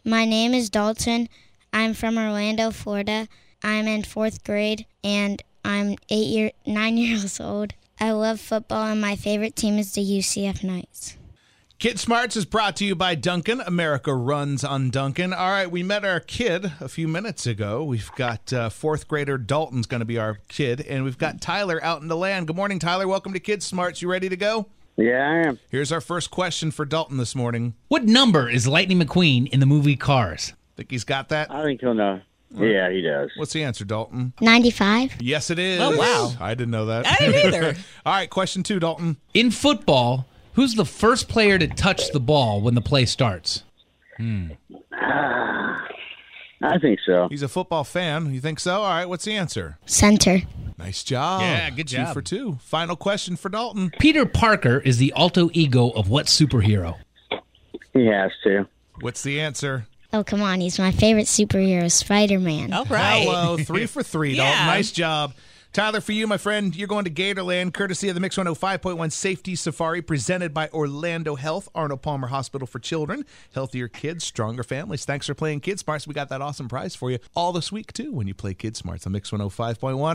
My name is Dalton. I'm from Orlando, Florida. I'm in 4th grade, and I'm 9 years old. I love football, and my favorite team is the UCF Knights. Kid Smarts is brought to you by Dunkin'. America runs on Dunkin'. All right, we met our kid a few minutes ago. We've got 4th grader Dalton's going to be our kid, and we've got Tyler out in the land. Good morning, Tyler. Welcome to Kid Smarts. You ready to go? Yeah, I am. Here's our first question for Dalton this morning. What number is Lightning McQueen in the movie Cars? Think he's got that? I think he'll know. Yeah, he does. What's the answer, Dalton? 95. Yes, it is. Oh, wow. I didn't know that. I didn't either. All right, question 2, Dalton. In football, who's the first player to touch the ball when the play starts? I think so. He's a football fan. You think so? All right, what's the answer? Center. Nice job. Yeah, good job. 2 for 2. Final question for Dalton. Peter Parker is the alter ego of what superhero? He has to. What's the answer? Oh, come on. He's my favorite superhero, Spider-Man. All right. Hello, 3 for 3, Dalton. Yeah. Nice job. Tyler, for you, my friend, you're going to Gatorland, courtesy of the Mix 105.1 Safety Safari, presented by Orlando Health, Arnold Palmer Hospital for Children. Healthier kids, stronger families. Thanks for playing Kid Smarts. We got that awesome prize for you all this week, too, when you play Kid Smarts on Mix 105.1.